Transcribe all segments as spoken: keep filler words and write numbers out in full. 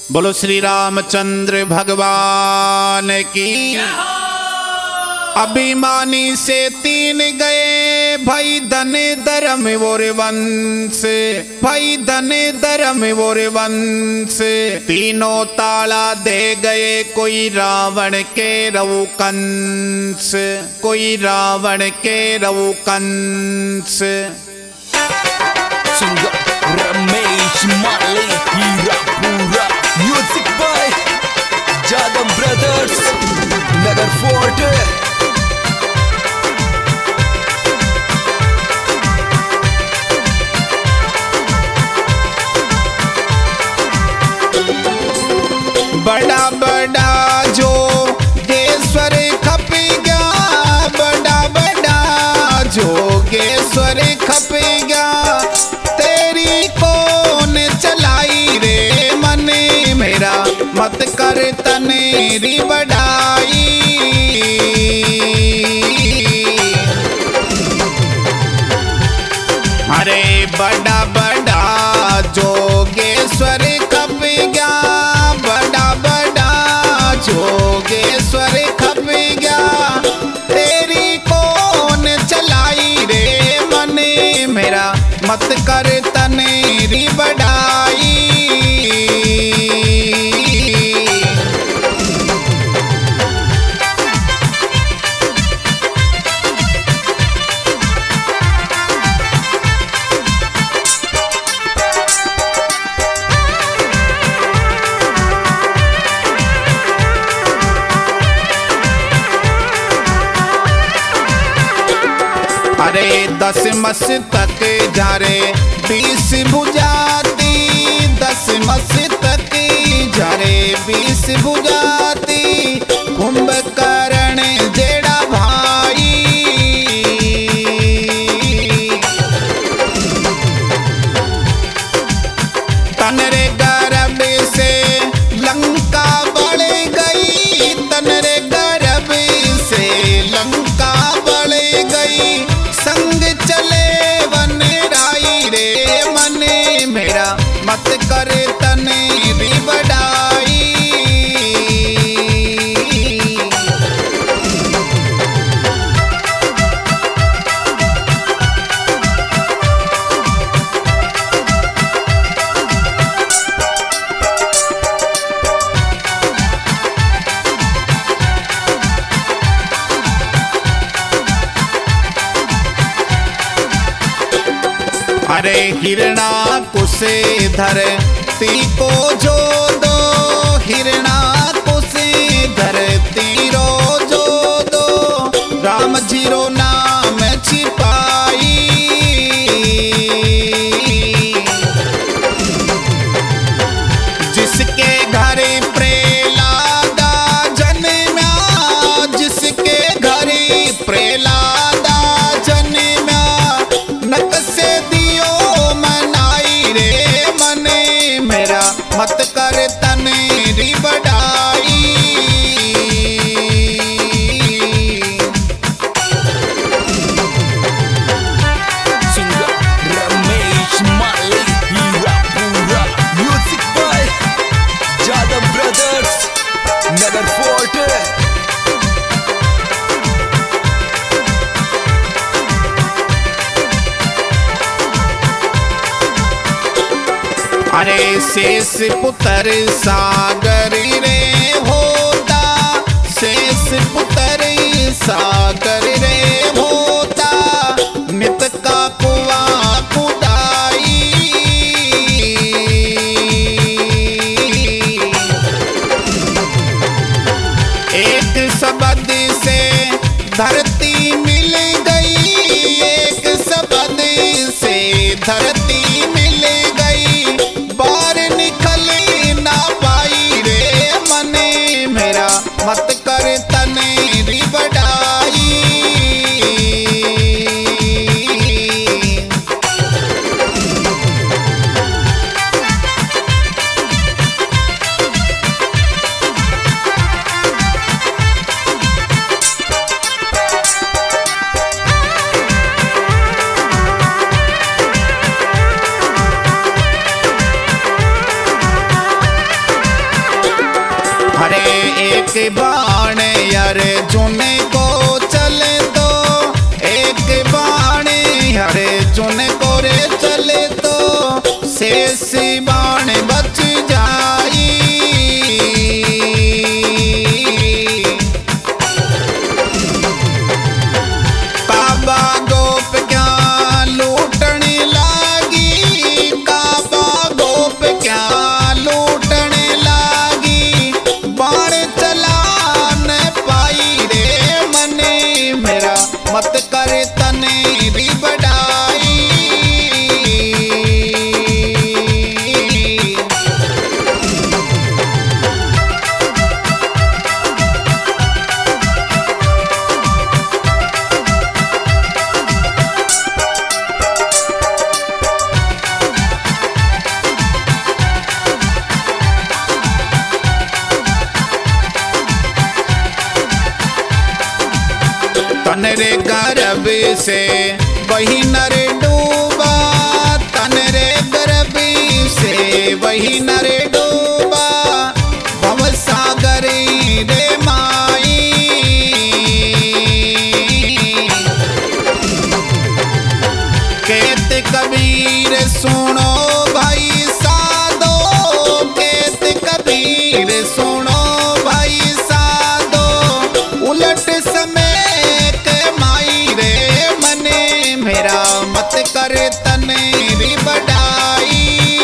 बोलो श्री रामचंद्र भगवान की। अभिमानी से तीन गए भाई धन धर्म और वंश, भाई धन धर्म और वंश। तीनों ताला दे गए कोई रावण के रवु कंस, कोई रावण के रवु Kans. Ramesh Mali Hirapura, music by Jadav brothers, Nagar fort. बड़ा बड़ा जो गेश्वर खप गया, बड़ा बड़ा जो गेश्वर खप गया। तेरी कौन चलाई रे मन मेरा, मत कर तनेरी बढ़ाई। अरे बड़ा बड़ा जोगेश्वर खप गया, बड़ा बड़ा जोगेश्वर खप गया। तेरी कौन चलाई रे मन मेरा, मत कर तनेरी बढ़ाई। अरे दस मस्तक जारे बीस भुजाती, दस मस्तक जारे बीस भुजाती। कुंभकर्ण जेड़ा भाई, तनरे गर्भ से लंका बढ़ गई, तनरे गर्भ से लंका बढ़ गई। संग चले वन राई रे मन मेरा, मत कर तनेरी बढ़ाई। अरे हिरणा कुसे धरती को जो दो, हिरणा कुसे धरती रो जो दो। राम जीरो नाम छिपाई, जिसके घर प्रहलादा जन्मा, जिसके घर प्रहलादा जन्मा। नक से मत कर तनेरी बढ़ाई। Singer Ramesh Mali Hirapura, music by Jadav brothers, Nagar fort. अरे शेष पुत्र सागर रे होता, शेष पुत्र सागर रे होता। नित का कुआ खुदाई, एक शब्द से धरती मिल गई, एक शब्द से धरती मिल गई। बाहर निकल ना पाई रे मन मेरा, मत कर तनेरी बढ़ाई। एक बाण यारे जुने को चले तो, एक बाण यारे जुने को रे चले तो शेषी बाण बच जाई। काबा गोप क्या लूटने लागी, काबा गोप क्या लूटने लागी, बाण चला न पाई रे मने मेरा मत कर तने री बढ़ाई। तन रे गर्भ से वही नर डूबा, तन रे गर्भ से वही नर डूबा, भव सागर रे माई। कहत कबीर सुनो भाई साधो, कहत कबीर सुनो भाई साधो, उलट समय मेरा मत कर तने री बढ़ाई।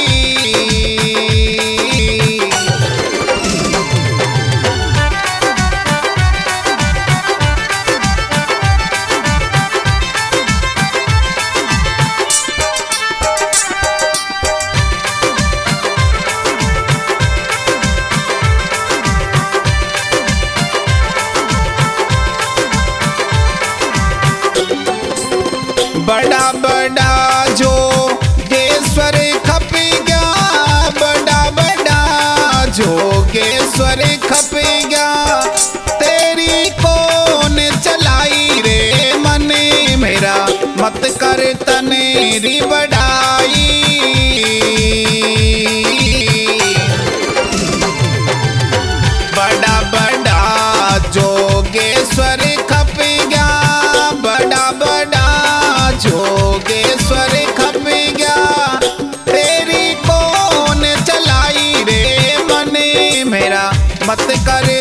बड़ा बड़ा जो गेश्वर खप गया, बड़ा बड़ा जो गेश्वर खप गया, तेरी कौन चलाई रे मने मेरा मत कर तने री बढ़ाई। बड़ा बड़ा जो गेश्वर खप गया, बड़ा बड़ा जोगेश्वर खप गया, तेरी कौन चलाई रे मने मेरा मत कर